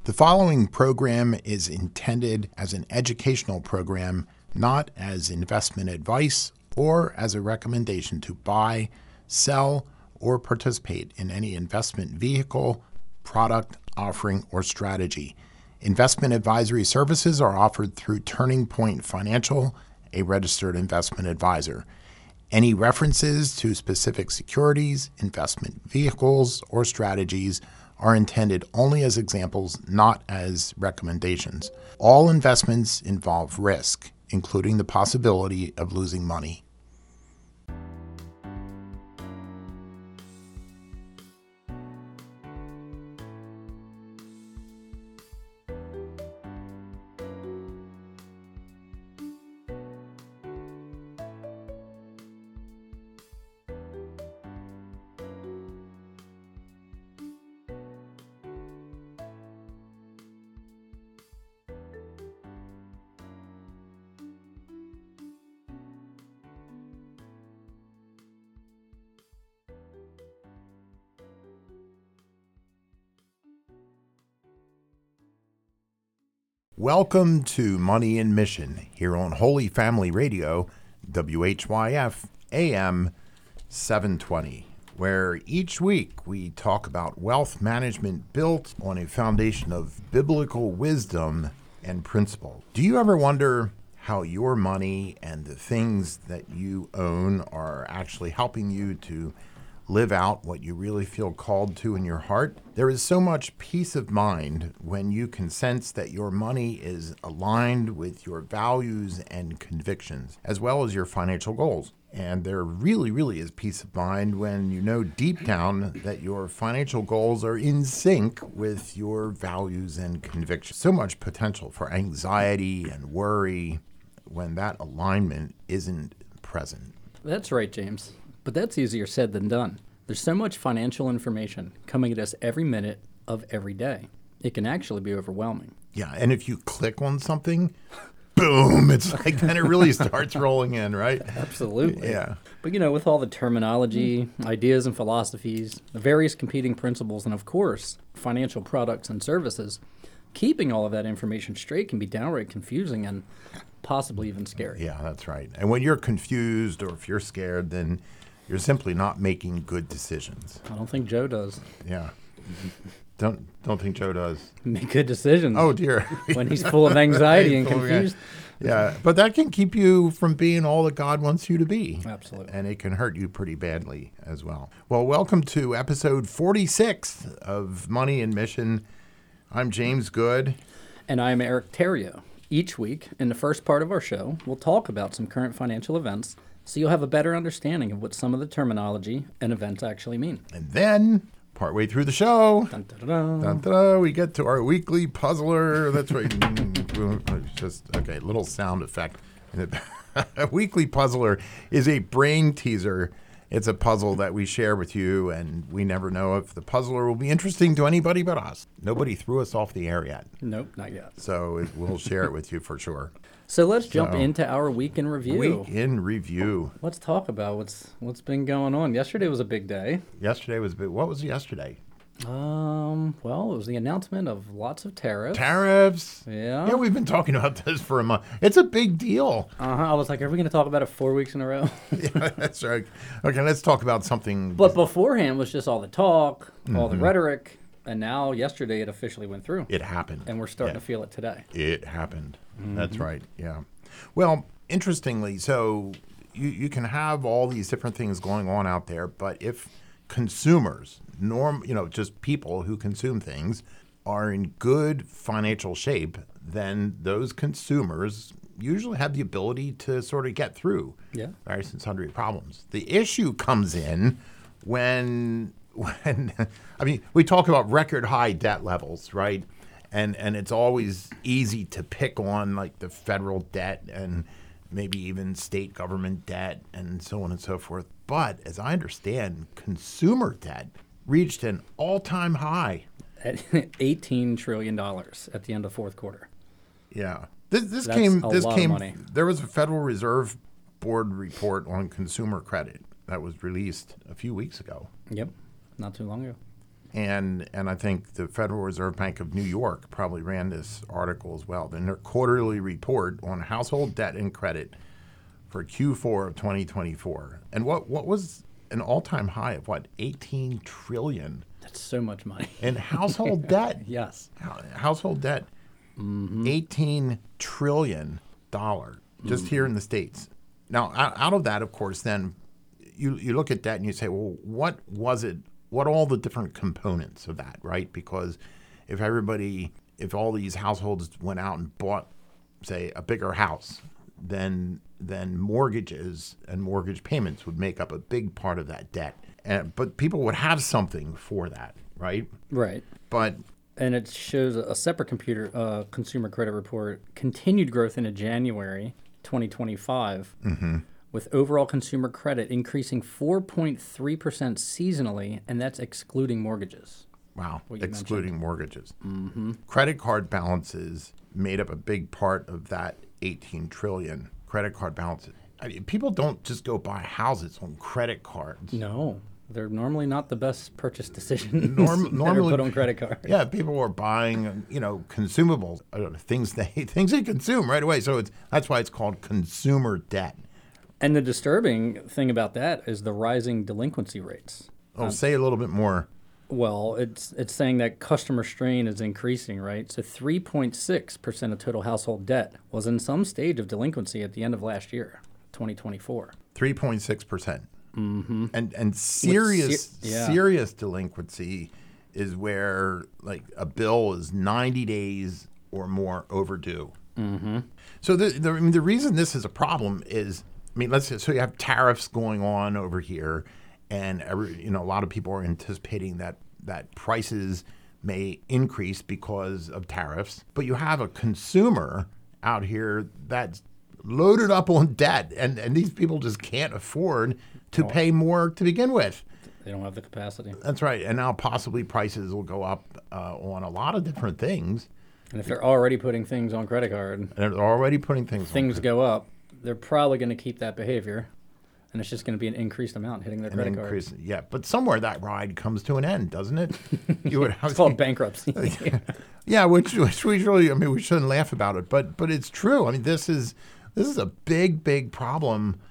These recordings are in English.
The following program is intended as an educational program, not as investment advice or as a recommendation to buy, sell, or participate in any investment vehicle, product, offering, or strategy. Investment advisory services are offered through Turning Point Financial, a registered investment advisor. Any references to specific securities, investment vehicles, or strategies are intended only as examples, not as recommendations. All investments involve risk, including the possibility of losing money. Welcome to Money and Mission here on Holy Family Radio, WHYF AM 720, where each week we talk about wealth management built on a foundation of biblical wisdom and principle. Do you ever wonder how your money and the things that you own are actually helping you to live out what you really feel called to in your heart? There is so much peace of mind when you can sense that your money is aligned with your values and convictions, as well as your financial goals. And there really is peace of mind when you know deep down that your financial goals are in sync with your values and convictions. So much potential for anxiety and worry when that alignment isn't present. That's right, James. But that's easier said than done. There's so much financial information coming at us every minute of every day. It can actually be overwhelming. Yeah, and if you click on something, boom, it's like then it really starts rolling in, right? Absolutely. Yeah. But with all the terminology, ideas and philosophies, the various competing principles, and of course, financial products and services, keeping all of that information straight can be downright confusing and possibly even scary. Yeah, that's right. And when you're confused or if you're scared, then you're simply not making good decisions. I don't think Joe does. Yeah. Don't think Joe does. Make good decisions. Oh, dear. When he's full of anxiety and confused. Yeah, but that can keep you from being all that God wants you to be. Absolutely. And it can hurt you pretty badly as well. Well, welcome to episode 46 of Money and Mission. I'm James Good. And I'm Eric Terrio. Each week, in the first part of our show, we'll talk about some current financial events so you'll have a better understanding of what some of the terminology and events actually mean. And then, partway through the show, dun, dun, dun, dun, dun, we get to our weekly puzzler. That's right. Okay, little sound effect. A weekly puzzler is a brain teaser. It's a puzzle that we share with you, and we never know if the puzzler will be interesting to anybody but us. Nobody threw us off the air yet. Nope, not yet. So we'll share it with you for sure. So let's jump into our week in review. Week in review. Let's talk about what's been going on. Yesterday was a big day. Yesterday was big. What was yesterday? Well, it was the announcement of lots of tariffs. Tariffs. Yeah. Yeah, we've been talking about this for a month. It's a big deal. I was like, are we going to talk about it 4 weeks in a row? Yeah, that's right. Okay, let's talk about something. But beforehand was just all the talk, all the rhetoric, and now yesterday it officially went through. It happened. And we're starting to feel it today. It happened. That's right. Yeah. Well, interestingly, so you can have all these different things going on out there, but if consumers, just people who consume things, are in good financial shape, then those consumers usually have the ability to sort of get through various and sundry problems. The issue comes in when we talk about record high debt levels, right? And it's always easy to pick on like the federal debt and maybe even state government debt and so on and so forth. But as I understand, consumer debt reached an all-time high. At $18 trillion at the end of fourth quarter. Yeah. This That's came. a lot of money. There was a Federal Reserve Board report on consumer credit that was released a few weeks ago. Yep, not too long ago. And I think the Federal Reserve Bank of New York probably ran this article as well. In their quarterly report on household debt and credit for Q4 of 2024. And what was an all-time high of what, 18 trillion That's so much money. in household debt. Yes. Household debt, $18 trillion just here in the States. Now, out of that, of course, then you look at that and you say, well, what was it? What are all the different components of that, right? Because if all these households went out and bought, say, a bigger house, then mortgages and mortgage payments would make up a big part of that debt. But people would have something for that, right? Right. But And it shows a separate consumer credit report, continued growth into January 2025, with overall consumer credit increasing 4.3% seasonally, and that's excluding mortgages. wow, What you excluding mortgages. Credit card balances made up a big part of that 18 trillion credit card balances. I mean, people don't just go buy houses on credit cards. No, they're normally not the best purchase decisions Normally that are put on credit cards. Yeah, people are buying, consumables, things they consume right away. So that's why it's called consumer debt. And the disturbing thing about that is the rising delinquency rates. Oh, say a little bit more. Well, it's saying that customer strain is increasing, right? So 3.6% of total household debt was in some stage of delinquency at the end of last year, 2024. 3.6%. And serious delinquency is where like a bill is 90 days or more overdue. So the reason this is a problem is, so you have tariffs going on over here, and a lot of people are anticipating that prices may increase because of tariffs. But you have a consumer out here that's loaded up on debt, and these people just can't afford to pay more to begin with. They don't have the capacity. That's right. And now possibly prices will go up on a lot of different things. And if they're already putting things on credit card, And they're already putting things go up, they're probably going to keep that behavior. And it's just going to be an increased amount hitting their credit card. Yeah, but somewhere that ride comes to an end, doesn't it? It's called bankruptcy. Yeah, which we really, we shouldn't laugh about it, but it's true. This is a big problem,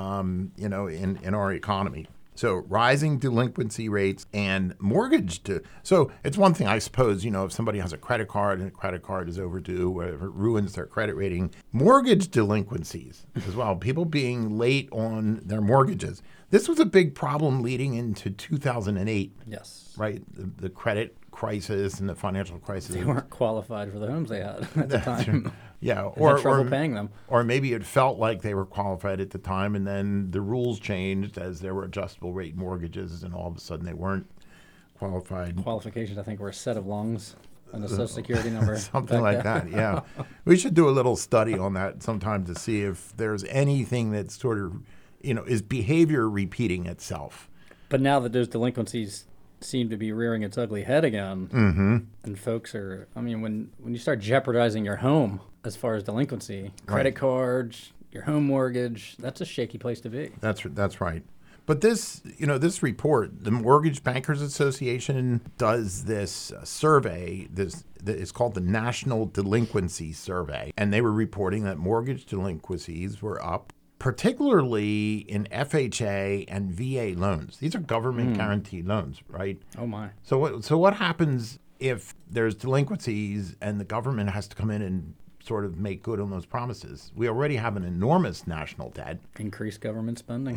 in our economy. So rising delinquency rates and so it's one thing, I suppose, if somebody has a credit card and the credit card is overdue, or it ruins their credit rating, mortgage delinquencies as well, people being late on their mortgages. This was a big problem leading into 2008. Yes. Right? The credit crisis and the financial crisis. They weren't qualified for the homes they had at the time. Yeah, or trouble paying them. Or maybe it felt like they were qualified at the time, and then the rules changed as there were adjustable rate mortgages, and all of a sudden they weren't qualified. Qualifications, I think, were a set of lungs and a social security number. Something like that, yeah. We should do a little study on that sometime to see if there's anything that sort of, is behavior repeating itself. But now that those delinquencies seem to be rearing its ugly head again, and folks are, when you start jeopardizing your home as far as delinquency, credit cards, your home mortgage, that's a shaky place to be. That's right. But this report, the Mortgage Bankers Association does this survey. It's called the National Delinquency Survey, and they were reporting that mortgage delinquencies were up, particularly in FHA and VA loans. These are government guaranteed loans, right? Oh my! So what happens if there's delinquencies and the government has to come in and sort of make good on those promises? We already have an enormous national debt. Increased government spending.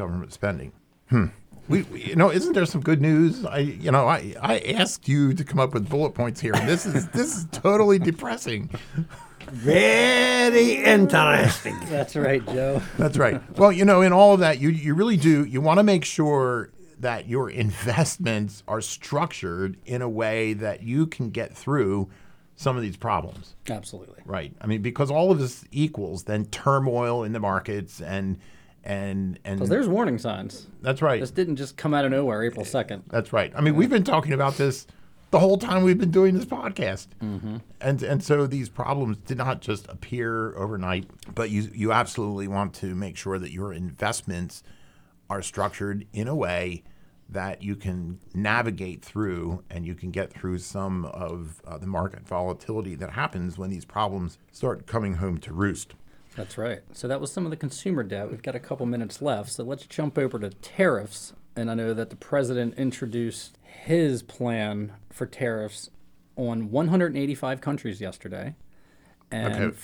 Isn't there some good news? I asked you to come up with bullet points here, and this is totally depressing. Very interesting. That's right, Joe. That's right. Well, in all of that, you really do. You want to make sure that your investments are structured in a way that you can get through some of these problems. Absolutely. Right. Because all of this equals then turmoil in the markets and because there's warning signs. That's right. This didn't just come out of nowhere April 2nd. That's right. We've been talking about this the whole time we've been doing this podcast. And so these problems did not just appear overnight, but you absolutely want to make sure that your investments are structured in a way that you can navigate through, and you can get through some of the market volatility that happens when these problems start coming home to roost. That's right. So that was some of the consumer debt. We've got a couple minutes left, so let's jump over to tariffs. And I know that the president introduced his plan for tariffs on 185 countries yesterday. And Okay,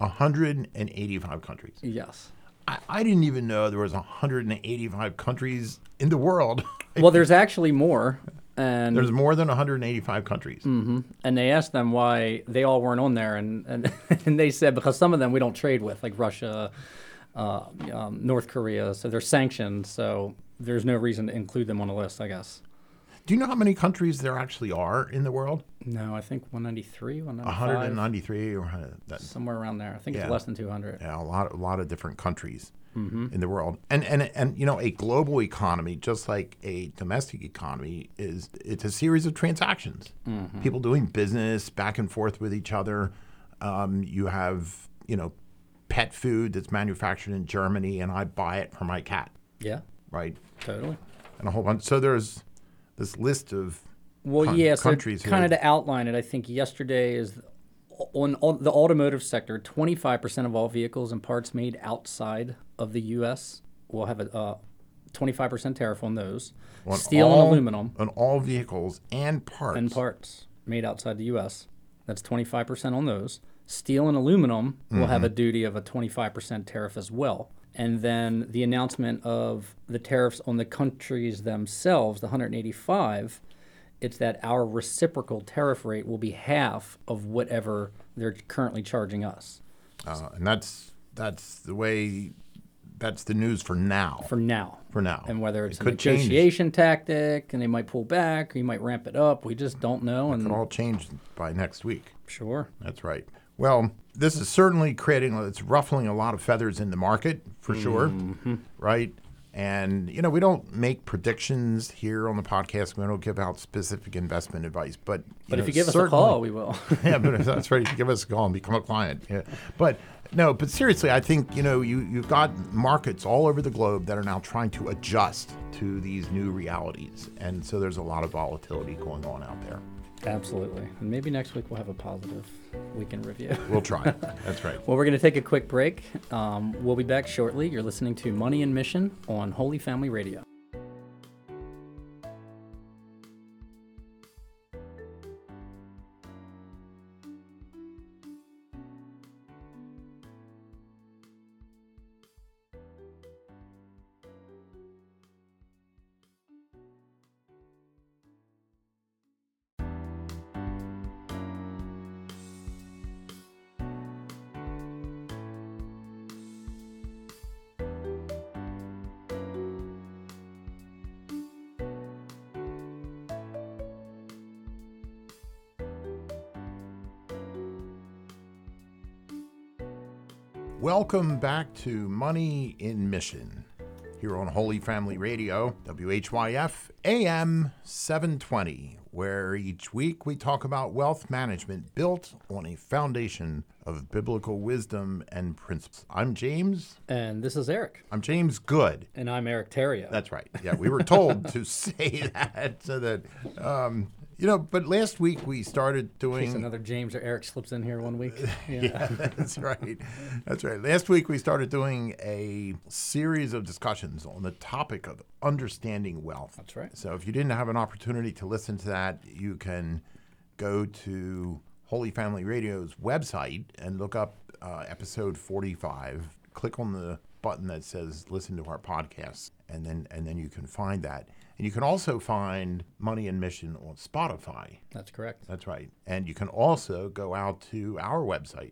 185 countries. yes. I didn't even know there was 185 countries in the world. Well, there's actually more. And There's more than 185 countries. and they asked them why they all weren't on there, and and they said because some of them we don't trade with, like Russia, North Korea, so they're sanctioned, so there's no reason to include them on the list, I guess. Do you know how many countries there actually are in the world? No, I think 193, 195, 193 or somewhere around there. I think Yeah. it's less than 200. yeah, a lot of different countries in the world. And you know, a global economy, just like a domestic economy, it's a series of transactions. People doing business back and forth with each other. You have, you know, pet food that's manufactured in Germany, and I buy it for my cat, Yeah, right? totally. And a whole bunch. So there's this list of Well, yeah, so countries kind of here. to outline it, I think yesterday is on the automotive sector, 25% of all vehicles and parts made outside of the U.S. will have a 25% tariff on those. on Steel all- and aluminum on all vehicles and parts. and parts made outside the U.S. That's 25% on those. Steel and aluminum will have a duty of a 25% tariff as well. And then the announcement of the tariffs on the countries themselves, the 185, it's that our reciprocal tariff rate will be half of whatever they're currently charging us And that's the way. That's the news for now. for now. For now. And whether it's It a could change. negotiation tactic and they might pull back or you might ramp it up, we just don't know. It And all change by next week. sure. That's right. Well, this is certainly it's ruffling a lot of feathers in the market for sure, right? And you know, we don't make predictions here on the podcast. We don't give out specific investment advice, but But know, if you give us a certainly- call, we will. yeah, but that's right. You give us a call and become a client. Yeah. But no, but seriously, I think, you know, you've got markets all over the globe that are now trying to adjust to these new realities. And so there's a lot of volatility going on out there. Absolutely. And maybe next week we'll have a positive weekend review. We'll try. That's right. Well, we're going to take a quick break. We'll be back shortly. You're listening to Money and Mission on Holy Family Radio. Welcome back to Money in Mission here on Holy Family Radio, WHYF AM 720, where each week we talk about wealth management built on a foundation of biblical wisdom and principles. I'm James. And this is Eric. I'm James Good. And I'm Eric Terrio. That's right. Yeah, we were told to say that so that, you know, but last week we started In case doing. another James or Eric slips in here one week. Yeah, that's right. That's right. Last week we started doing a series of discussions on the topic of understanding wealth. That's right. So if you didn't have an opportunity to listen to that, you can go to Holy Family Radio's website and look up episode 45. Click on the button that says "Listen to our podcast," and then you can find that. And you can also find Money and Mission on Spotify. That's correct. That's right. And you can also go out to our website,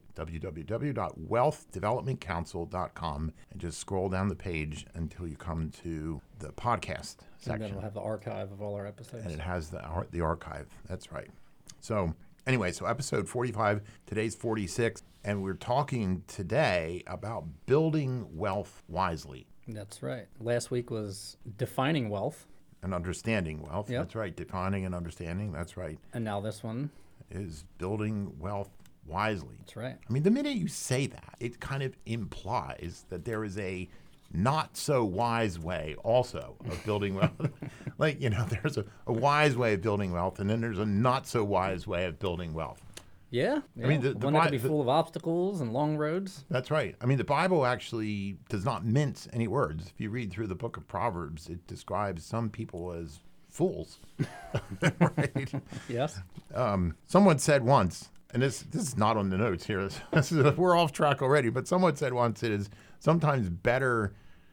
www.wealthdevelopmentcouncil.com, and just scroll down the page until you come to the podcast And then section. we'll have the archive of all our episodes. And it has the archive. That's right. So anyway, so episode 45, today's 46, and we're talking today about building wealth wisely That's right. Last week was defining wealth. and understanding wealth. Yep. That's right. Defining and understanding. That's right. And now this one. Is building wealth wisely. That's right. I mean, the minute you say that, it kind of implies that there is a not so wise way also of building wealth. Like, there's a wise way of building wealth, and then there's a not so wise way of building wealth. Yeah. I mean, the one that could be Bi- full of obstacles and long roads. That's right. I mean, the Bible actually does not mince any words. If you read through the book of Proverbs, it describes some people as fools. Right? Yes. Someone said once, and this is not on the notes here. We're off track already. But someone said once, it is sometimes better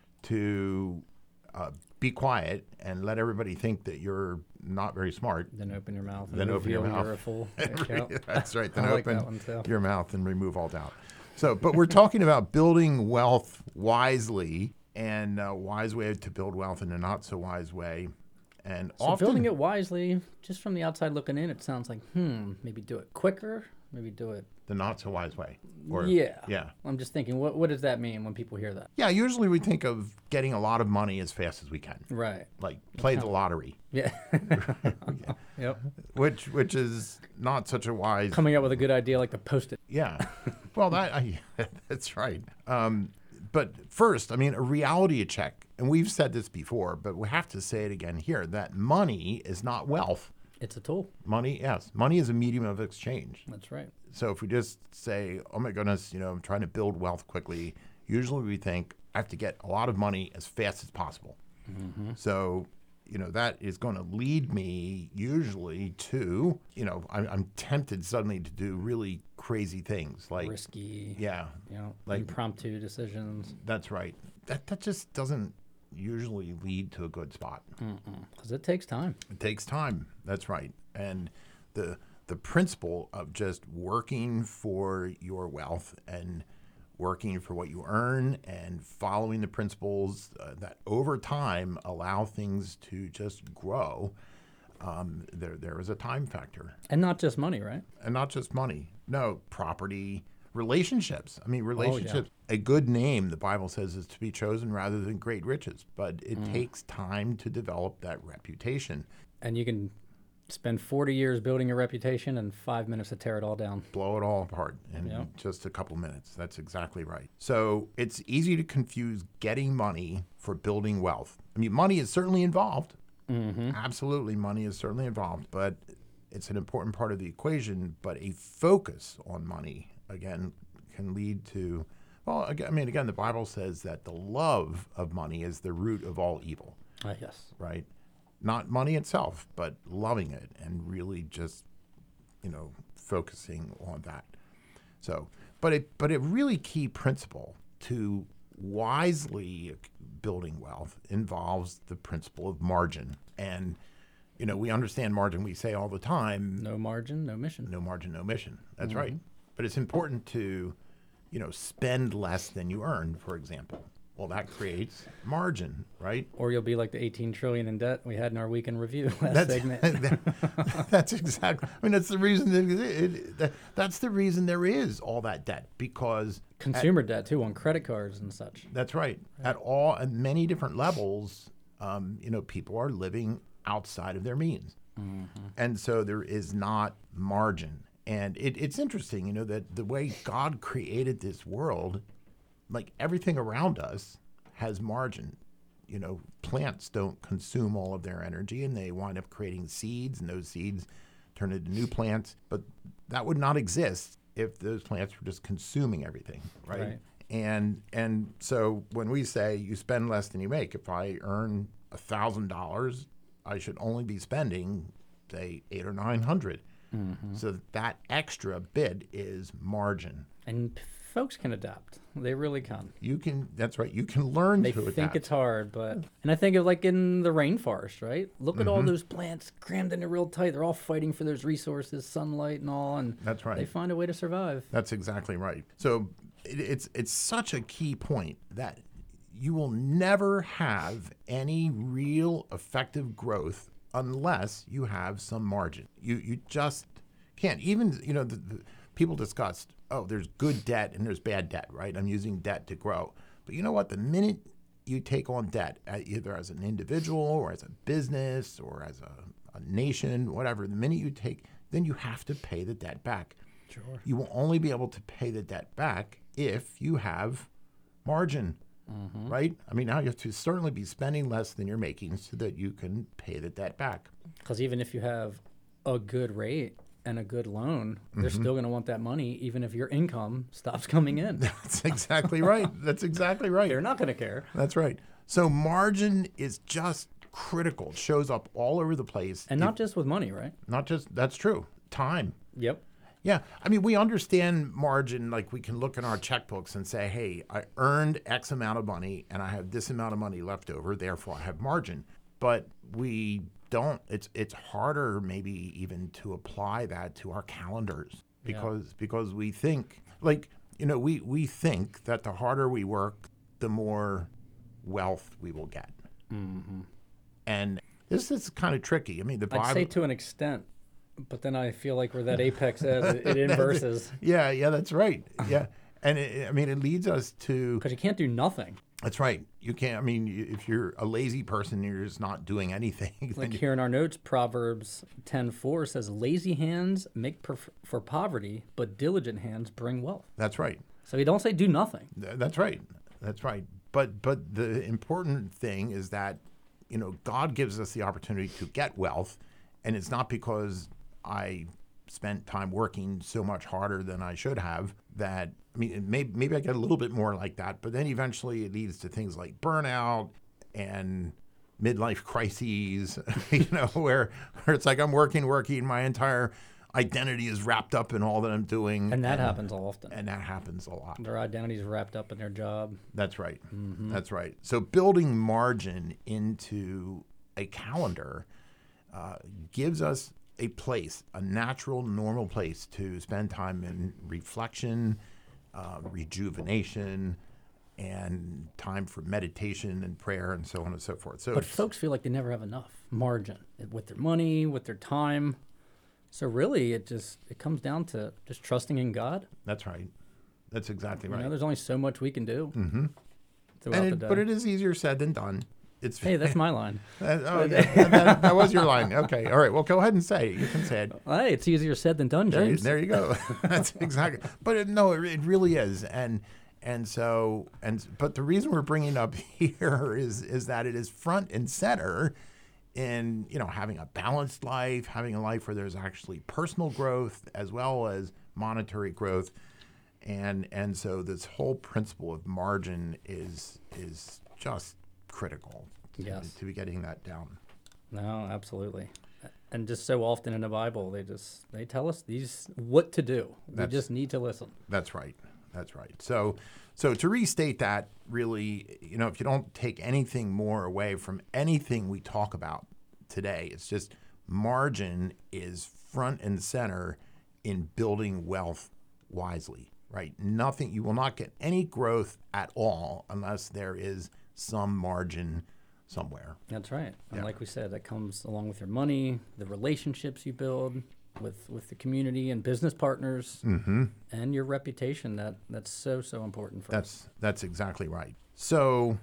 to be quiet and let everybody think that you're not very smart. Then open your mouth. And Then open your reveal mouth. you're a fool. Yeah. That's right. Then I like open that one too. your mouth and remove all doubt. So, but we're talking about building wealth wisely, and a wise way to build wealth in a not so wise way. And So often building it wisely, just from the outside looking in, it sounds like, maybe do it quicker, maybe do it. the not so wise way. Yeah. I'm just thinking, what does that mean when people hear that? Yeah, usually we think of getting a lot of money as fast as we can. Right. Like play the lottery, Yeah. Yep. which is not such a wise. Coming up with a good idea like the Post-it. Yeah. Well, that's right. But first, I mean, a reality check, and we've said this before, but we have to say it again here, that money is not wealth. It's a tool. Money, yes. Money is a medium of exchange. That's right. So if we just say, oh my goodness, I'm trying to build wealth quickly, usually we think I have to get a lot of money as fast as possible. Mm-hmm. So, that is going to lead me usually to, I'm tempted suddenly to do really crazy things like Risky. Yeah, Like impromptu decisions. that's right. That just doesn't usually lead to a good spot. Because it takes time. It takes time. That's right. And the principle of just working for your wealth and working for what you earn and following the principles that over time allow things to just grow, there is a time factor. And not just money, right? And not just money. No, property, relationships. I mean, relationships. A good name, the Bible says, is to be chosen rather than great riches. But it takes time to develop that reputation. And you can spend 40 years building a reputation and 5 minutes to tear it all down. Blow it all apart in just a couple minutes. That's exactly right. So it's easy to confuse getting money for building wealth. I mean, money is certainly involved. Mm-hmm. Absolutely, money is certainly involved, but it's an important part of the equation. But a focus on money, again, can lead to, again, the Bible says that the love of money is the root of all evil. Yes. Right? Not money itself, but loving it and really just, focusing on that. So, but a really key principle to wisely building wealth involves the principle of margin. And, we understand margin. We say all the time, No margin, no mission. no margin, no mission. That's right. But it's important to, spend less than you earn, for example. Well, that creates margin, right? Or you'll be like the 18 trillion in debt we had in our weekend review last segment. That's exactly. I mean, that's the reason. That's the reason there is all that debt, because Consumer debt too on credit cards and such. that's right. At many different levels, people are living outside of their means, and so there is not margin. And it's interesting, that the way God created this world, like everything around us has margin. Plants don't consume all of their energy, and they wind up creating seeds, and those seeds turn into new plants. But that would not exist if those plants were just consuming everything, right? And so when we say you spend less than you make, if I earn $1,000, I should only be spending, say, $800 or $900. So that extra bit is margin. And folks can adapt. They really can. You can. That's right. You can learn They to adapt. think it's hard, but and I think of like in the rainforest, right? Look at all those plants crammed in real tight. They're all fighting for those resources, sunlight and all, and That's right. they find a way to survive. That's exactly right. So it's such a key point that you will never have any real effective growth unless you have some margin. You just can't. Even the people discussed, there's good debt and there's bad debt, right? I'm using debt to grow. But you know what? The minute you take on debt, either as an individual or as a business or as a nation, whatever, the minute you take, then you have to pay the debt back. Sure. You will only be able to pay the debt back if you have margin. right? I mean, now you have to certainly be spending less than you're making so that you can pay the debt back. Because even if you have a good rate and a good loan, they're still going to want that money, even if your income stops coming in. That's exactly right. That's exactly right. They're not going to care. That's right. So margin is just critical. It shows up all over the place. And not just with money, right? Not just, that's true. Time. Yep. Yeah. I mean, we understand margin, like we can look in our checkbooks and say, hey, I earned X amount of money and I have this amount of money left over, therefore I have margin. But we don't, it's harder maybe even to apply that to our calendars because we think, like, you know, we think that the harder we work, the more wealth we will get. And this is kind of tricky. I mean, the Bible. I'd say to an extent, but then I feel like where that apex is, it inverses. Yeah, that's right. Yeah. And I mean, it leads us to. Because you can't do nothing. That's right. You can't. I mean, if you're a lazy person, you're just not doing anything. Like here in our notes, Proverbs 10:4 says, "Lazy hands make for poverty, but diligent hands bring wealth." That's right. So you don't say do nothing. That's right. That's right. But the important thing is that, you know, God gives us the opportunity to get wealth, and it's not because I spent time working so much harder than I should have that, I mean, maybe I get a little bit more like that, but then eventually it leads to things like burnout and midlife crises, you know, where it's like I'm working, my entire identity is wrapped up in all that I'm doing. And that happens often. And that happens a lot. Their identity is wrapped up in their job. That's right. That's right. So building margin into a calendar gives us a place, a natural, normal place to spend time in reflection, rejuvenation, and time for meditation and prayer and so on and so forth. So, But folks feel like they never have enough margin with their money, with their time. So really, it comes down to just trusting in God. That's right. That's exactly right. You know, there's only so much we can do throughout the day. But it is easier said than done. Hey, that's my line. That was your line. Okay. All right. Well, go ahead and say it. You can say it. Hey, it's easier said than done, James. There you go. That's exactly. But it really is. But the reason we're bringing it up here is that it is front and center in, you know, having a balanced life, having a life where there's actually personal growth as well as monetary growth. And so this whole principle of margin is just critical to be getting that down. No, absolutely. And just so often in the Bible, they tell us what to do. We just need to listen. That's right. That's right. So to restate that, really, you know, if you don't take anything more away from anything we talk about today, it's just margin is front and center in building wealth wisely, right? You will not get any growth at all unless there is some margin somewhere. That's right. And like we said, that comes along with your money, the relationships you build with the community and business partners, and your reputation. That's so important for us. That's exactly right. So,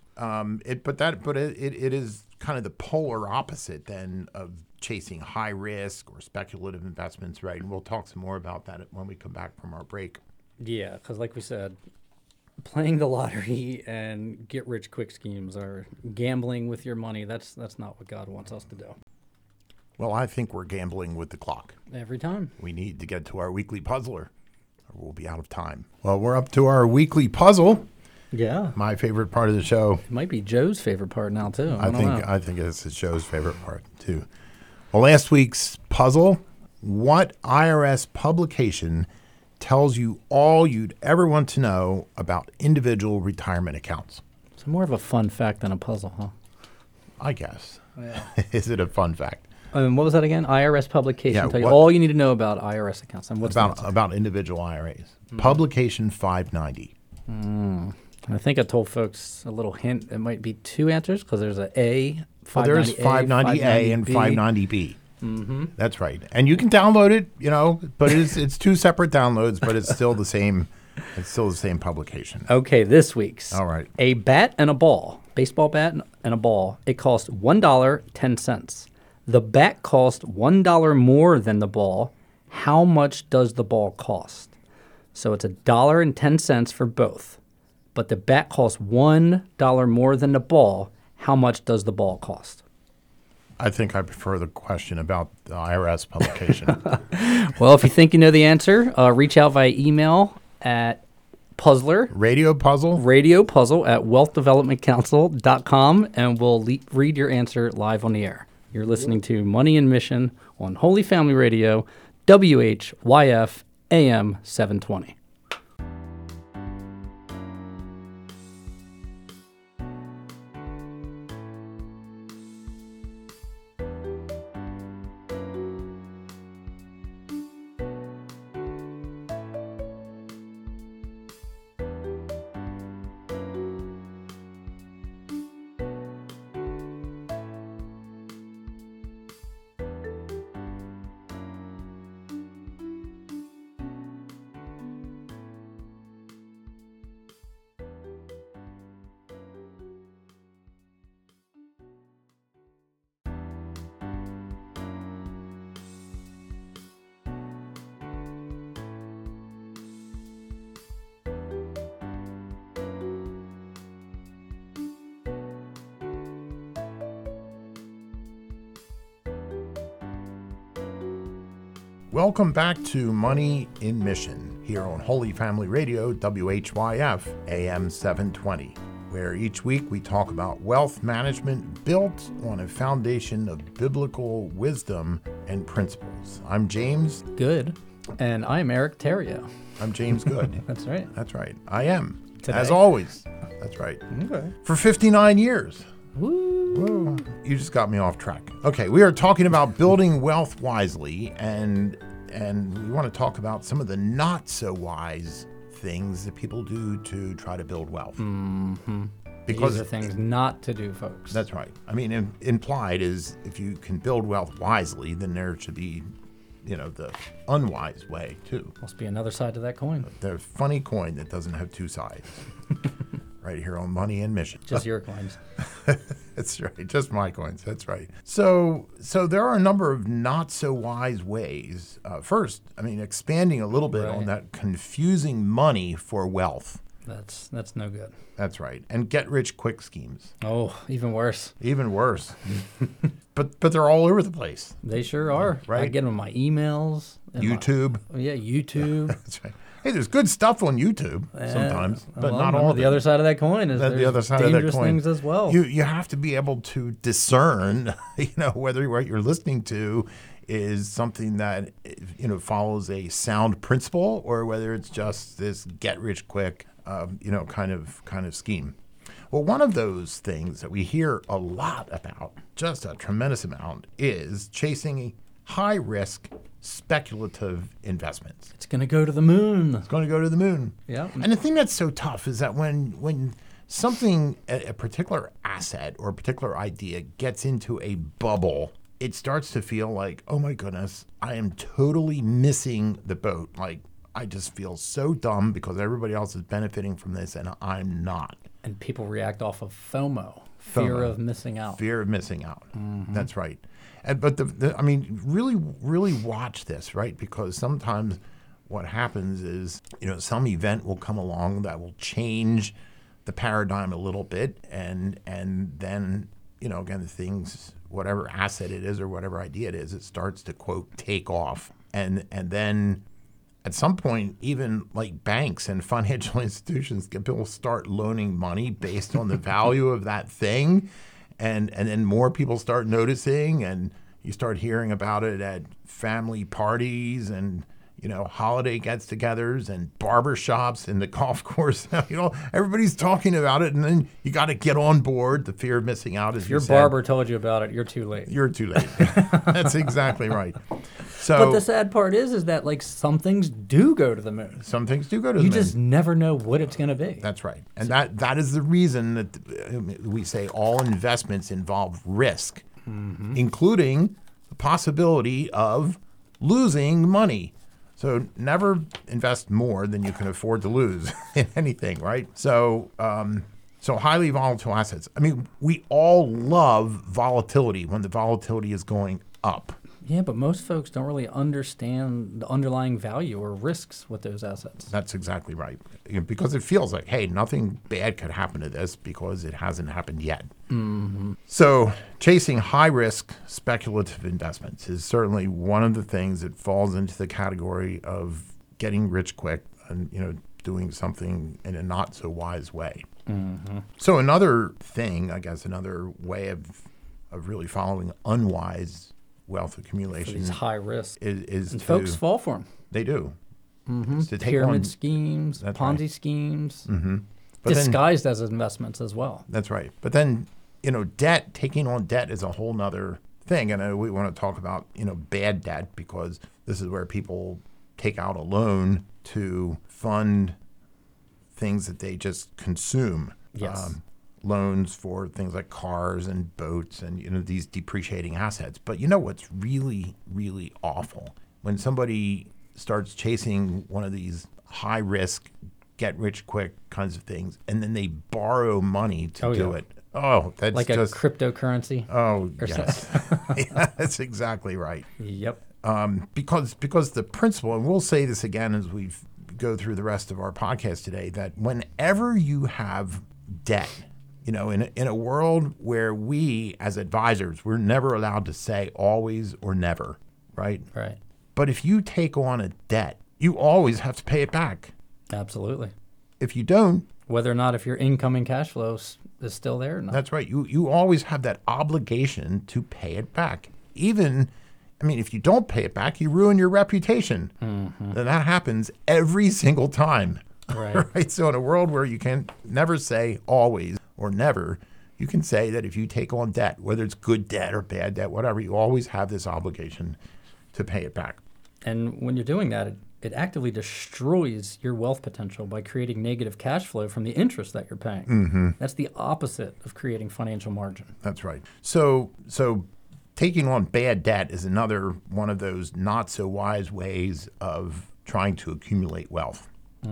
it is kind of the polar opposite then of chasing high risk or speculative investments, right? And we'll talk some more about that when we come back from our break. Yeah, because like we said, playing the lottery and get rich quick schemes are gambling with your money. That's not what God wants us to do. Well, I think we're gambling with the clock. Every time. We need to get to our weekly puzzler, or we'll be out of time. Well, we're up to our weekly puzzle. Yeah. My favorite part of the show. It might be Joe's favorite part now, too. I think it's Joe's favorite part, too. Well, last week's puzzle, what IRS publication tells you all you'd ever want to know about individual retirement accounts? It's more of a fun fact than a puzzle, huh? I guess. Yeah. Is it a fun fact? What was that again? IRS publication. Tell you all you need to know about IRS accounts. And what's about individual IRAs. Publication 590. I think I told folks a little hint. It might be two answers because there's A. Well, there's 590A and 590B. That's right. And you can download it, you know, but it's two separate downloads, but it's still the same. It's still the same publication. Okay, this week's. All right. A bat and a ball, baseball bat and a ball. It cost $1.10. The bat cost $1 more than the ball. How much does the ball cost? So it's $1.10 for both. but the bat costs $1 more than the ball, how much does the ball cost? I think I prefer the question about the IRS publication. Well, if you think you know the answer, reach out via email at Puzzler, Radio Puzzle? Radio Puzzle at wealthdevelopmentcouncil.com, and we'll read your answer live on the air. You're listening to Money and Mission on Holy Family Radio, WHYF AM 720. Welcome back to Money in Mission here on Holy Family Radio, WHYF AM 720, where each week we talk about wealth management built on a foundation of biblical wisdom and principles. I'm James. Good. And I'm Eric Terrio. I'm James Good. That's right. That's right. I am. Today. As always. That's right. Okay. For 59 years. Woo. Whoa, you just got me off track. Okay, we are talking about building wealth wisely, and we want to talk about some of the not so wise things that people do to try to build wealth. Mm-hmm. Because these are things not to do, folks. That's right. I mean, implied is if you can build wealth wisely, then there should be, the unwise way too. Must be another side to that coin. The funny coin that doesn't have two sides. Right here on Money and Mission. Just your coins. That's right. Just my coins. That's right. So there are a number of not so wise ways. First, expanding a little bit on that confusing money for wealth. That's no good. That's right. And get rich quick schemes. Oh, even worse. Even worse. But they're all over the place. They sure are. Right. I get them in my emails. YouTube. YouTube. That's right. Hey, there's good stuff on YouTube sometimes, but not all of it. The other side of that coin is the other side dangerous of that coin. things as well. You have to be able to discern, whether what you're listening to is something that follows a sound principle or whether it's just this get rich quick, kind of scheme. Well, one of those things that we hear a lot about, just a tremendous amount, is chasing high risk speculative investments. It's going to go to the moon. It's going to go to the moon. Yeah. And the thing that's so tough is that when something, a particular asset or a particular idea gets into a bubble, it starts to feel like, oh my goodness, I am totally missing the boat. Like, I just feel so dumb because everybody else is benefiting from this and I'm not. And people react off of FOMO, fear of missing out. Fear of missing out. Mm-hmm. That's right. But really, really watch this, right? Because sometimes what happens is, some event will come along that will change the paradigm a little bit, and then, again, things, whatever asset it is or whatever idea it is, it starts to, quote, take off. And then at some point, even like banks and financial institutions, people start loaning money based on the value of that thing. And then more people start noticing, and you start hearing about it at family parties and, holiday gets-togethers and barbershops and the golf course. Everybody's talking about it, and then you got to get on board. The fear of missing out, as if your barber told you about it, you're too late. You're too late. That's exactly right. So, but the sad part is that some things do go to the moon. Some things do go to the moon. You just never know what it's going to be. That's right. And that is the reason that we say all investments involve risk, including the possibility of losing money. So never invest more than you can afford to lose in anything, right? So highly volatile assets. We all love volatility when the volatility is going up. Yeah, but most folks don't really understand the underlying value or risks with those assets. That's exactly right. Because it feels like, hey, nothing bad could happen to this because it hasn't happened yet. So chasing high-risk speculative investments is certainly one of the things that falls into the category of getting rich quick and, doing something in a not so wise way. So another thing, I guess, another way of really following unwise wealth For accumulation these high risks. is And to, folks fall for them. they do. Is to take Pyramid on, schemes, That's Ponzi right. schemes, but then, disguised as investments as well. that's right. But then, debt, taking on debt is a whole nother thing. And we want to talk about, bad debt because this is where people take out a loan to fund things that they just consume. Yes. Loans for things like cars and boats and, these depreciating assets. But what's really, really awful? When somebody starts chasing one of these high risk, get rich quick kinds of things, and then they borrow money to do yeah. it. Oh, that's Like just a cryptocurrency. oh or yes, yeah, that's exactly right. Yep. Because the principle, and we'll say this again as we go through the rest of our podcast today, that whenever you have debt, in a world where we as advisors, we're never allowed to say always or never, right? Right. But if you take on a debt, you always have to pay it back. Absolutely. If you don't, Whether or not if your incoming cash flow is still there or not. that's right. You always have that obligation to pay it back. Even, if you don't pay it back, you ruin your reputation. And that happens every single time. Right. Right? So in a world where you can never say always or never, you can say that if you take on debt, whether it's good debt or bad debt, whatever, you always have this obligation to pay it back. And when you're doing that, it actively destroys your wealth potential by creating negative cash flow from the interest that you're paying. That's the opposite of creating financial margin. That's right. So taking on bad debt is another one of those not so wise ways of trying to accumulate wealth.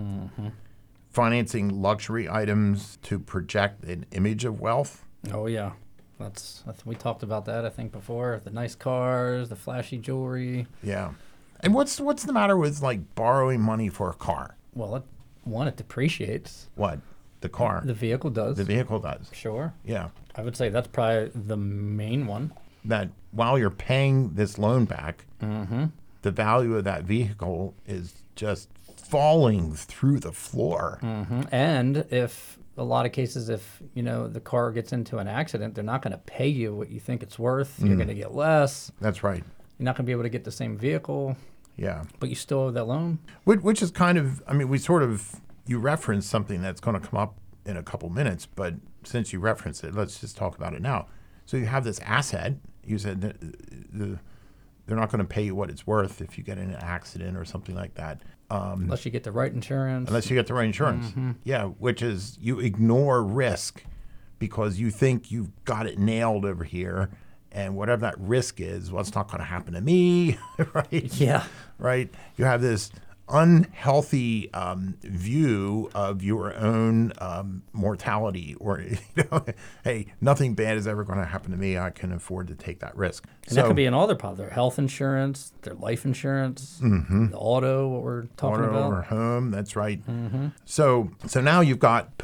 Financing luxury items to project an image of wealth. Oh yeah, we talked about that I think before. The nice cars, the flashy jewelry. Yeah. And what's the matter with like borrowing money for a car? Well, it depreciates. What? The car. The vehicle does. The vehicle does. Sure. Yeah. I would say that's probably the main one. That while you're paying this loan back, the value of that vehicle is just falling through the floor. And if a lot of cases, if the car gets into an accident, they're not going to pay you what you think it's worth. You're going to get less. That's right. You're not going to be able to get the same vehicle, Yeah. but you still owe that loan. Which is kind of, you referenced something that's going to come up in a couple minutes, but since you referenced it, let's just talk about it now. So you have this asset. You said that they're not going to pay you what it's worth if you get in an accident or something like that. Unless you get the right insurance. Unless you get the right insurance. Yeah, which is you ignore risk because you think you've got it nailed over here. And whatever that risk is, well, it's not going to happen to me, right? Yeah. Right? You have this unhealthy view of your own mortality, or hey, nothing bad is ever going to happen to me. I can afford to take that risk. And that could be in all their pods, their health insurance, their life insurance, the auto, what we're talking auto about. or home. That's right. So now you've got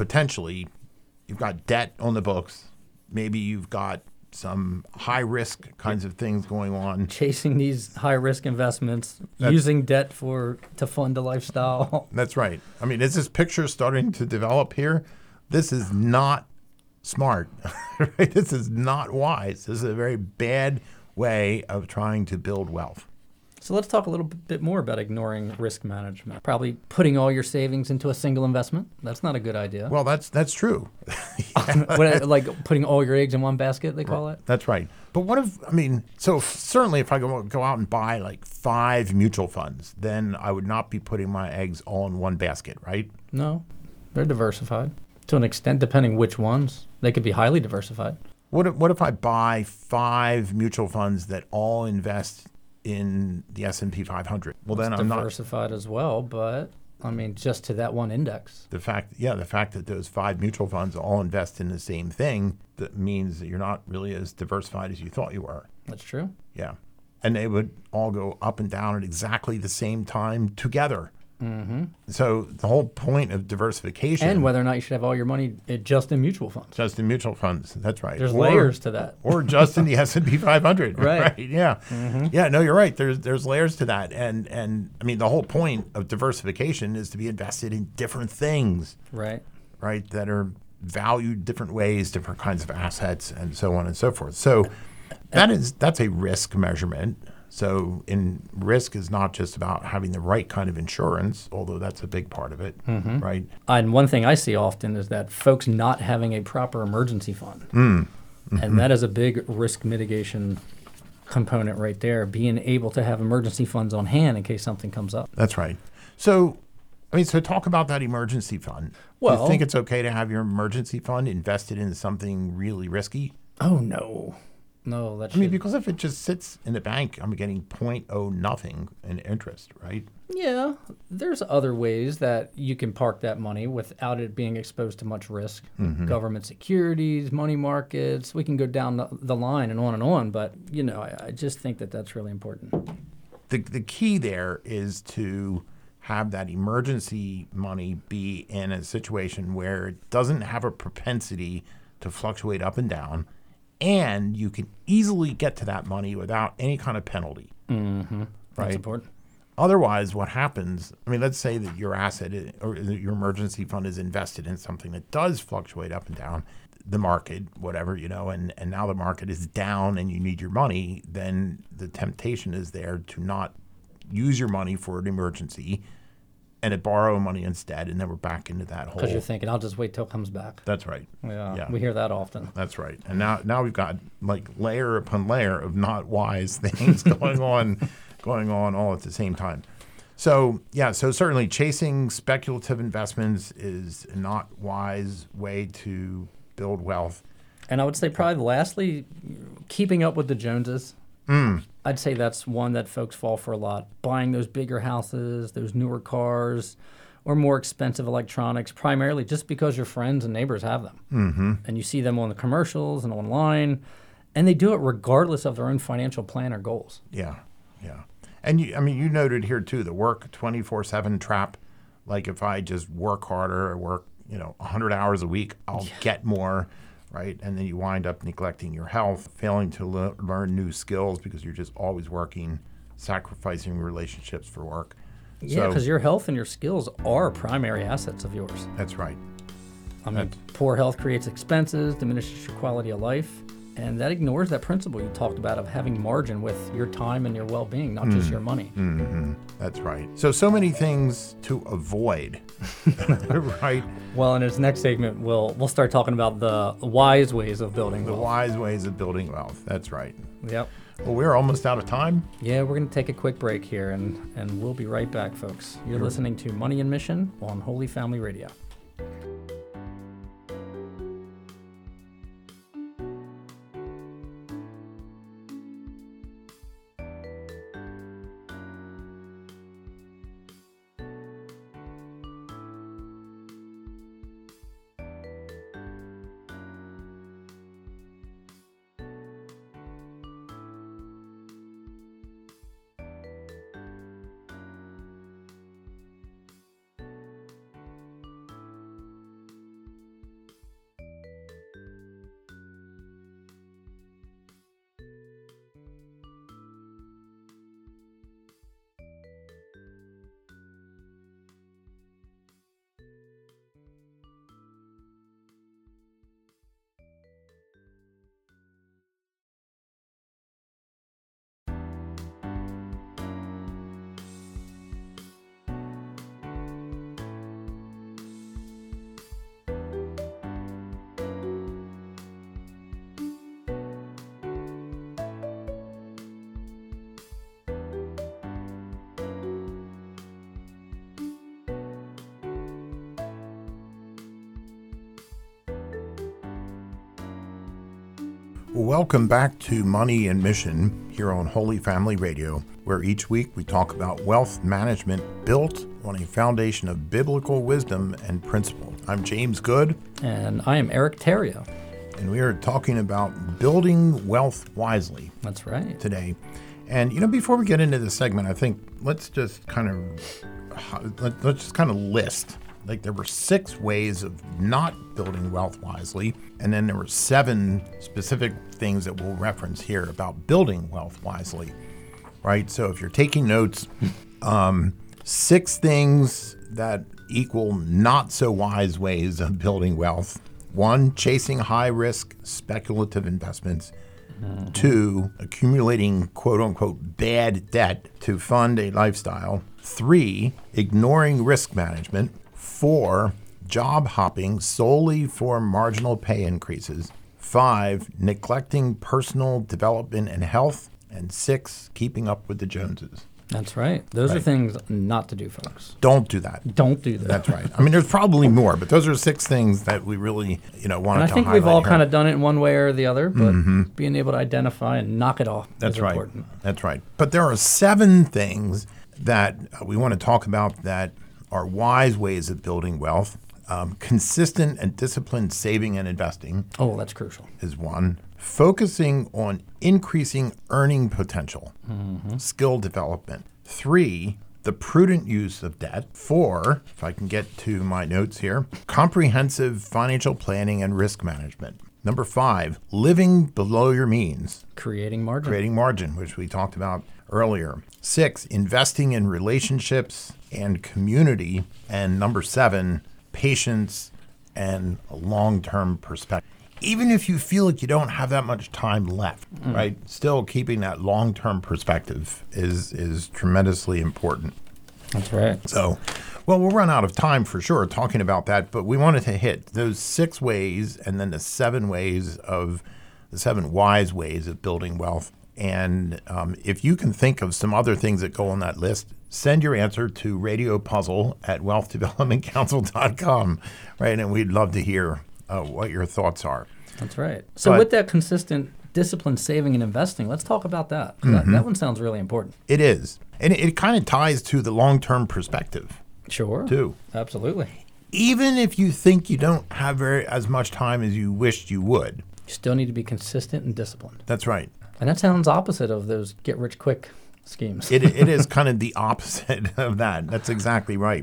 debt on the books. Maybe you've got some high risk kinds of things going on. Chasing these high risk investments, using debt to fund a lifestyle. That's right. Is this picture starting to develop here? This is not smart. Right? This is not wise. This is a very bad way of trying to build wealth. So let's talk a little bit more about ignoring risk management. Probably putting all your savings into a single investment. That's not a good idea. Well, that's true. Like putting all your eggs in one basket, they call it. That's right. But what if, so certainly if I go out and buy like 5 mutual funds, then I would not be putting my eggs all in one basket, right? No, they're diversified to an extent, depending which ones. They could be highly diversified. What if I buy 5 mutual funds that all invest in the S&P 500? Well, then It's I'm not. diversified as well, but just to that one index. The fact that those 5 mutual funds all invest in the same thing, that means that you're not really as diversified as you thought you were. That's true. Yeah. and they would all go up and down at exactly the same time together. So the whole point of diversification, And whether or not you should have all your money just in mutual funds. just in mutual funds, that's right. There's layers to that. Or just in the S&P 500. Right. Yeah. Yeah, no, you're right. There's layers to that. And I mean, the whole point of diversification is to be invested in different things, Right. right, that are valued different ways, different kinds of assets, and so on and so forth. So that's a risk measurement. So in risk is not just about having the right kind of insurance, although that's a big part of it, right? And one thing I see often is that folks not having a proper emergency fund. And that is a big risk mitigation component right there, being able to have emergency funds on hand in case something comes up. That's right. So, I mean, so talk about that emergency fund. Do Well- you think it's okay to have your emergency fund invested in something really risky? Oh, no. No, that I mean, should- because if it just sits in the bank, I'm getting 0.0 nothing in interest, right? Yeah, there's other ways that you can park that money without it being exposed to much risk. Government securities, money markets, we can go down the line and on, but, you know, I just think that that's really important. The key there is to have that emergency money be in a situation where it doesn't have a propensity to fluctuate up and down, and you can easily get to that money without any kind of penalty. That's Right. important. Otherwise, what happens, I mean, let's say that your asset or that your emergency fund is invested in something that does fluctuate up and down, the market, whatever, you know, and now the market is down and you need your money, then the temptation is there to not use your money for an emergency and to borrow money instead, and then we're back into that Because you're hole. thinking, I'll just wait till it comes back. That's right. Yeah, we hear that often. That's right. And now we've got like layer upon layer of not wise things going on all at the same time. So yeah, so certainly chasing speculative investments is a not wise way to build wealth. And I would say probably lastly, keeping up with the Joneses. I'd say that's one that folks fall for a lot. Buying those bigger houses, those newer cars, or more expensive electronics, primarily just because your friends and neighbors have them. And you see them on the commercials and online, and they do it regardless of their own financial plan or goals. Yeah, yeah. And I mean, you noted here too the work 24/7 trap. Like if I just work harder or work, 100 hours a week, I'll get more, right? And then you wind up neglecting your health, failing to learn new skills because you're just always working, sacrificing relationships for work. Yeah, because your health and your skills are primary assets of yours. That's right. I mean, poor health creates expenses, diminishes your quality of life, and that ignores that principle you talked about of having margin with your time and your well-being, not just your money. That's right. So many things to avoid, right? Well, in this next segment, we'll start talking about the wise ways of building The wealth. wise ways of building wealth. That's right. Yep. Well, we're almost out of time. Yeah, we're going to take a quick break here, and we'll be right back, folks. You're listening to Money and Mission on Holy Family Radio. Well, welcome back to Money and Mission here on Holy Family Radio, where each week we talk about wealth management built on a foundation of biblical wisdom and principle. I'm James Good, And I am Eric Terrio. and we are talking about building wealth wisely That's right. today. And before we get into the segment, I think let's just kind of list. Like, there were 6 ways of not building wealth wisely, and then there were 7 specific things that we'll reference here about building wealth wisely, right? So if you're taking notes, 6 things that equal not so wise ways of building wealth. 1, chasing high risk speculative investments. 2, accumulating quote unquote bad debt to fund a lifestyle. 3, ignoring risk management. 4, job hopping solely for marginal pay increases. 5, neglecting personal development and health. And 6, keeping up with the Joneses. That's right. Those are things not to do, folks. Don't do that. Don't do that. That's right. I mean, there's probably more, but those are 6 things that we really, wanted to highlight. And I think we've all kind of done it in one way or the other, but being able to identify and knock it off is important. That's right. But there are 7 things that we want to talk about that are wise ways of building wealth. Consistent and disciplined saving and investing. Oh, that's crucial. Is 1. Focusing on increasing earning potential. Skill development. 3, the prudent use of debt. 4, if I can get to my notes here, comprehensive financial planning and risk management. Number 5, living below your means. Creating margin. Which we talked about earlier. 6, investing in relationships and community. And number 7, patience and a long-term perspective. Even if you feel like you don't have that much time left, right? Still keeping that long-term perspective is tremendously important. That's right. So, well, we'll run out of time for sure talking about that, but we wanted to hit those 6 ways and then the 7 wise ways of building wealth. And if you can think of some other things that go on that list, send your answer to radiopuzzle@wealthdevelopmentcouncil.com, right? And we'd love to hear what your thoughts are. That's right. So with that consistent disciplined saving and investing, let's talk about that. That one sounds really important. It is. And it kind of ties to the long-term perspective. Sure. Too. Absolutely. Even if you think you don't have as much time as you wished you would. You still need to be consistent and disciplined. That's right. And that sounds opposite of those get-rich-quick schemes. It is kind of the opposite of that. That's exactly right.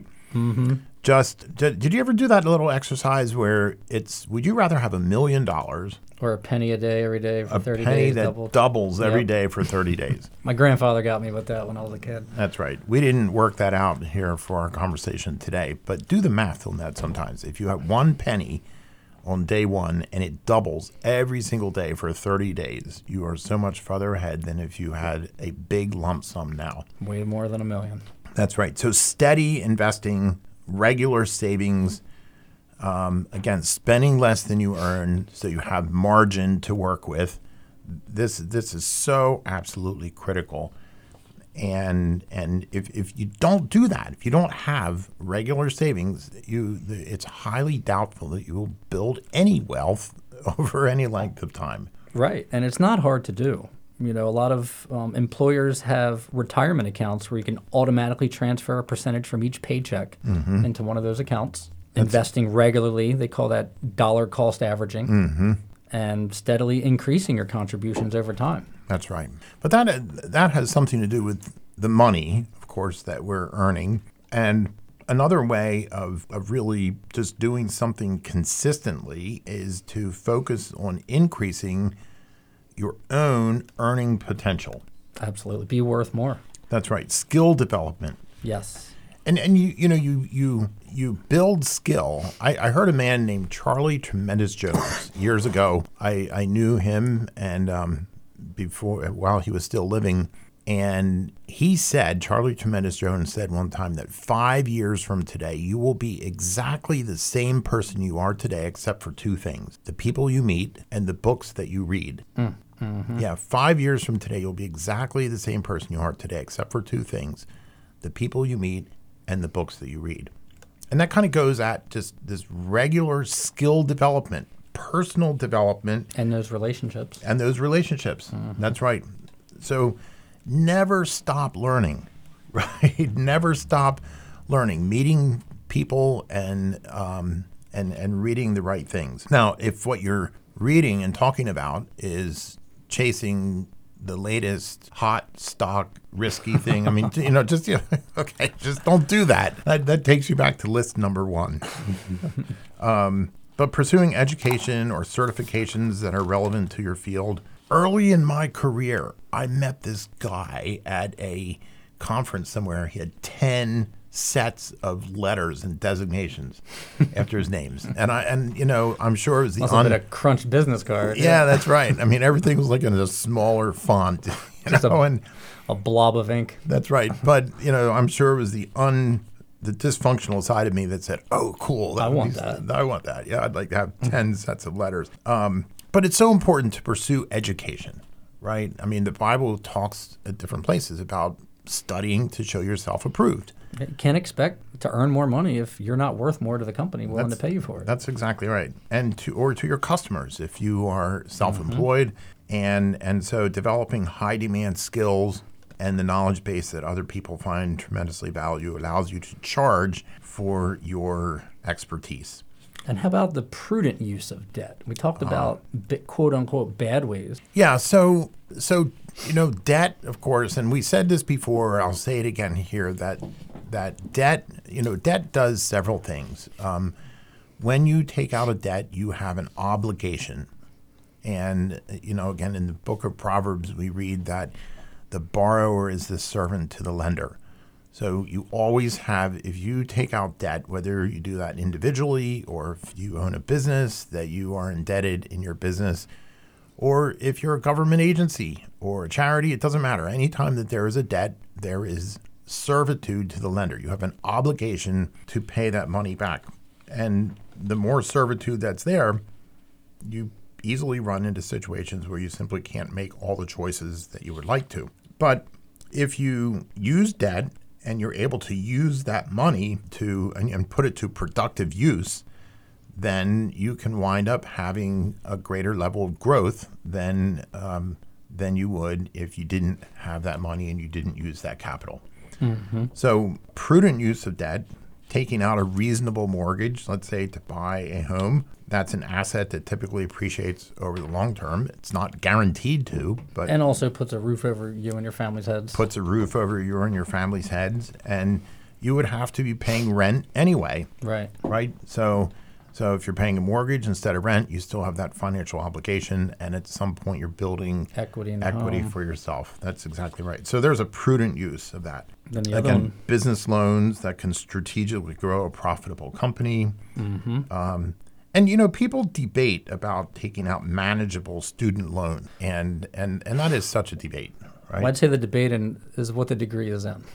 Did you ever do that little exercise where would you rather have $1 million or a penny a day every day for 30 days? A penny that doubles every day for 30 days. My grandfather got me with that when I was a kid. That's right. We didn't work that out here for our conversation today, but do the math on that sometimes. If you have 1 penny on day 1 and it doubles every single day for 30 days, you are so much further ahead than if you had a big lump sum now. Way more than $1 million. That's right. So steady investing, regular savings, again, spending less than you earn so you have margin to work with. This is so absolutely critical. And if you don't do that, if you don't have regular savings, it's highly doubtful that you will build any wealth over any length of time. Right. And it's not hard to do. A lot of employers have retirement accounts where you can automatically transfer a percentage from each paycheck into one of those accounts. Investing regularly, they call that dollar cost averaging, and steadily increasing your contributions over time. That's right. But that has something to do with the money, of course, that we're earning. And another way of really just doing something consistently is to focus on increasing your own earning potential. Absolutely. Be worth more. That's right. Skill development. Yes. And you build skill. I heard a man named Charlie Tremendous Jones years ago. I knew him and while he was still living, and he said, Charlie Tremendous Jones said one time that 5 years from today, you will be exactly the same person you are today, except for 2 things: the people you meet and the books that you read. Yeah, 5 years from today, you'll be exactly the same person you are today, except for 2 things: the people you meet and the books that you read. And that kind of goes at just this regular skill development, personal development. And those relationships. That's right. So never stop learning, right? Never stop learning, meeting people and reading the right things. Now, if what you're reading and talking about is chasing the latest hot stock risky thing. I mean, okay, just don't do that. That takes you back to list number one. But pursuing education or certifications that are relevant to your field. Early in my career, I met this guy at a conference somewhere. He had 10 sets of letters and designations after his names. And I'm sure it was the Must have been a crunched business card. Yeah, that's right. I mean, everything was like in a smaller font. Just a blob of ink. That's right. But, I'm sure it was the dysfunctional side of me that said, oh, cool. I want that. I want that. Yeah, I'd like to have 10 sets of letters. But it's so important to pursue education, right? I mean, the Bible talks at different places about studying to show yourself approved. You can't expect to earn more money if you're not worth more to the company willing to pay you for it. That's exactly right. And to your customers if you are self-employed. And so developing high demand skills and the knowledge base that other people find tremendously valuable allows you to charge for your expertise. And how about the prudent use of debt? We talked about quote unquote bad ways. Yeah, so debt, of course, and we said this before, I'll say it again here, that debt does several things. When you take out a debt, you have an obligation. And, again, in the book of Proverbs, we read that the borrower is the servant to the lender. So you always have, if you take out debt, whether you do that individually or if you own a business that you are indebted in your business, or if you're a government agency or a charity, it doesn't matter. Anytime that there is a debt, there is servitude to the lender. You have an obligation to pay that money back. And the more servitude that's there, you easily run into situations where you simply can't make all the choices that you would like to. But if you use debt and you're able to use that money and put it to productive use, then you can wind up having a greater level of growth than you would if you didn't have that money and you didn't use that capital. Mm-hmm. So prudent use of debt, taking out a reasonable mortgage, let's say to buy a home, that's an asset that typically appreciates over the long term. It's not guaranteed to, but and also puts a roof over you and your family's heads. Puts a roof over you and your family's heads, and you would have to be paying rent anyway. Right. Right. So if you're paying a mortgage instead of rent, you still have that financial obligation, and at some point you're building equity for yourself. That's exactly right. So there's a prudent use of that. Then the other one, business loans that can strategically grow a profitable company. Mm-hmm. And people debate about taking out manageable student loan, and that is such a debate, right? Well, I'd say the debate is what the degree is in.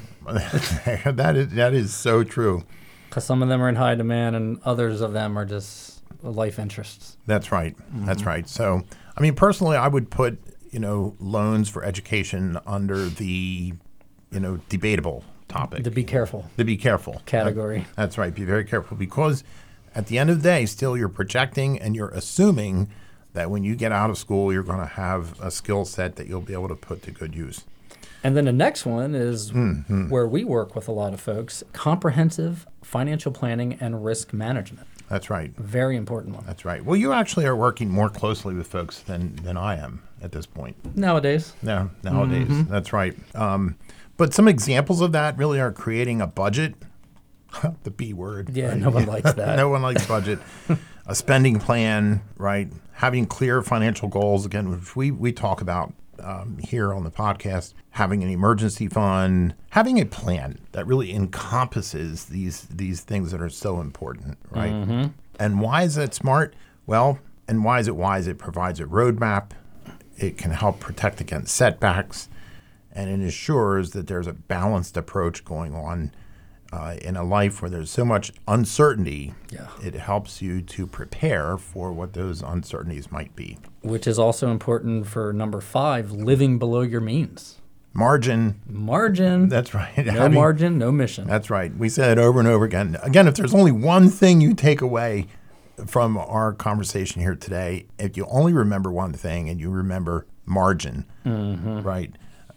that is so true. Because some of them are in high demand, and others of them are just life interests. That's right. Mm-hmm. That's right. So, I mean, personally, I would put loans for education under the debatable topic. To be careful. To be careful category. That's right. Be very careful, because at the end of the day, still you're projecting and you're assuming that when you get out of school, you're going to have a skill set that you'll be able to put to good use. And then the next one is where we work with a lot of folks, comprehensive financial planning and risk management. That's right. Very important one. That's right. Well, you actually are working more closely with folks than I am at this point. Nowadays. Yeah, nowadays. Mm-hmm. That's right. But some examples of that really are creating a budget. The B word. Yeah, right? No one likes that. No one likes budget. A spending plan, right? Having clear financial goals, again, which we talk about here on the podcast. Having an emergency fund, having a plan that really encompasses these things that are so important, right? Mm-hmm. And why is that smart? Well, and why is it wise? It provides a roadmap. It can help protect against setbacks, and it ensures that there's a balanced approach going on in a life where there's so much uncertainty. Yeah. It helps you to prepare for what those uncertainties might be. Which is also important for number 5, living below your means. Margin. That's right. No margin, no mission. That's right. We said it over and over again. Again, if there's only one thing you take away from our conversation here today, if you only remember one thing and you remember margin, right?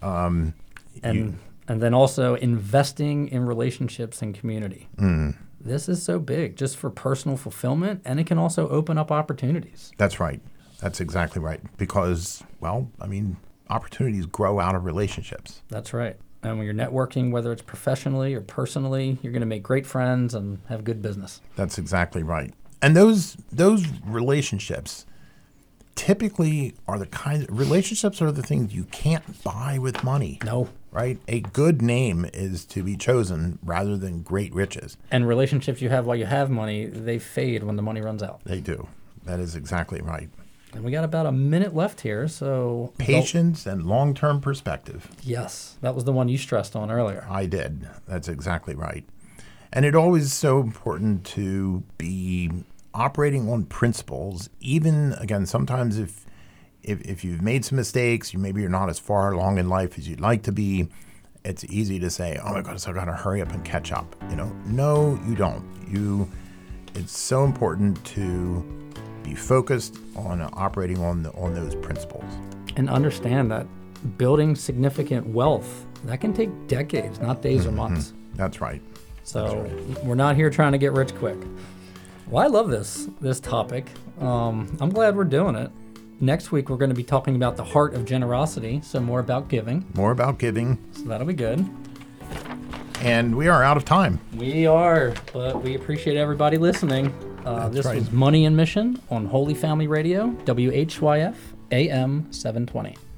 And then also investing in relationships and community. This is so big just for personal fulfillment, and it can also open up opportunities. That's right. That's exactly right. Because, well, I mean, opportunities grow out of relationships. That's right. And when you're networking, whether it's professionally or personally, you're going to make great friends and have good business. That's exactly right. And those relationships typically are the things you can't buy with money. No. Right? A good name is to be chosen rather than great riches. And relationships you have while you have money, they fade when the money runs out. They do. That is exactly right. And we got about a minute left here, so... Patience and long-term perspective. Yes, that was the one you stressed on earlier. I did. That's exactly right. And it always is so important to be operating on principles, even, again, sometimes if you've made some mistakes, maybe you're not as far along in life as you'd like to be, it's easy to say, oh my goodness, I've got to hurry up and catch up. No, you don't. It's so important to be focused on operating on those principles. And understand that building significant wealth, that can take decades, not days or months. That's right. So we're not here trying to get rich quick. Well, I love this topic. I'm glad we're doing it. Next week, we're going to be talking about the heart of generosity, so more about giving. More about giving. So that'll be good. And we are out of time. We are, but we appreciate everybody listening. This right. was Money and Mission on Holy Family Radio, WHYF AM 720.